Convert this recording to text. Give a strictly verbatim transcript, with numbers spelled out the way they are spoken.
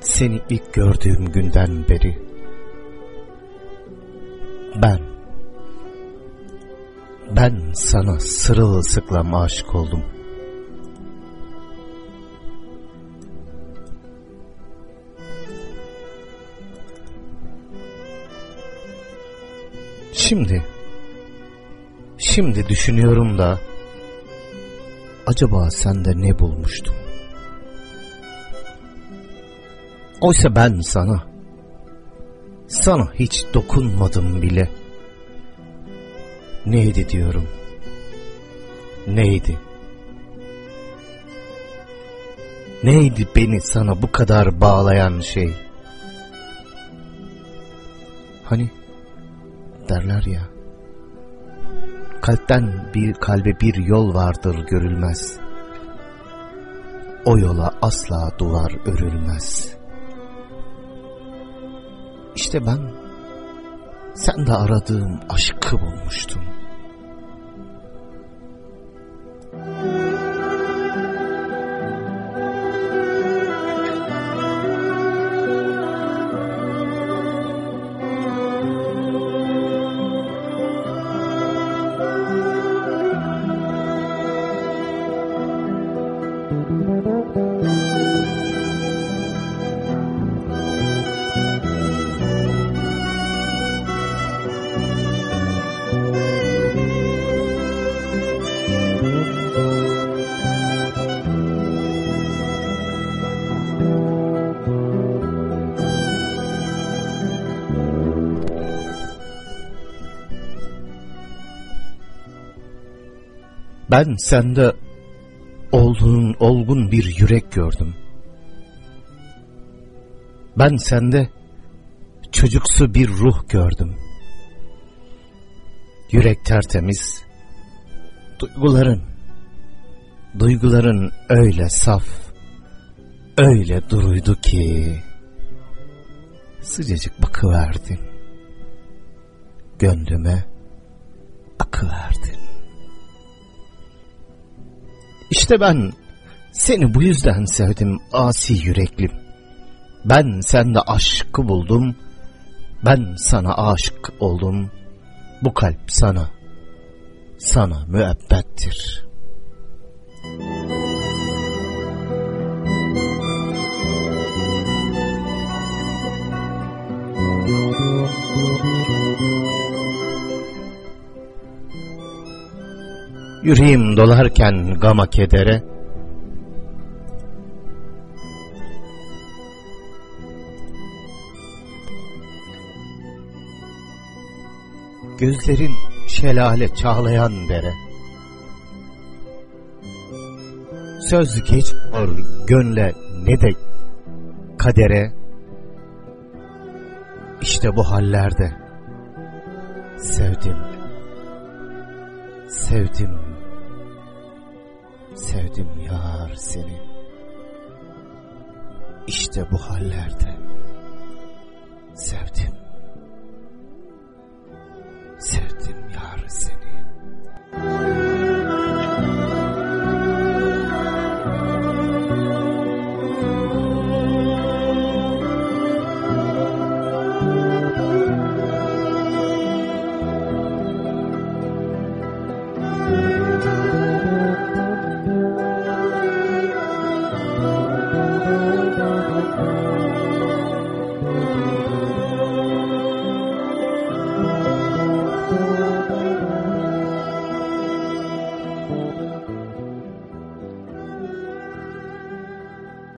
Seni ilk gördüğüm günden beri ben, ben sana sırılsıklam aşık oldum. Şimdi, şimdi düşünüyorum da, acaba sende ne bulmuştum? Oysa ben sana, sana hiç dokunmadım bile. Neydi diyorum, neydi? Neydi beni sana bu kadar bağlayan şey? Hani derler ya, kalpten bir kalbe bir yol vardır görülmez. O yola asla duvar örülmez. İşte ben sende aradığım aşkı bulmuştum. Ben sende olgun, olgun bir yürek gördüm. Ben sende çocuksu bir ruh gördüm. Yürek tertemiz, duyguların, duyguların öyle saf, öyle duruydu ki sıcacık bakıverdin, gönlüme akıverdin. İşte ben seni bu yüzden sevdim asi yüreklim. Ben sende aşkı buldum, ben sana aşık oldum. Bu kalp sana, sana müebbettir. Yüreğim dolarken gama kedere, gözlerin şelale çağlayan dere, söz geçmiyor gönle ne de kadere. İşte bu hallerde sevdim, sevdim, sevdim yar seni. İşte bu hallerde sevdim.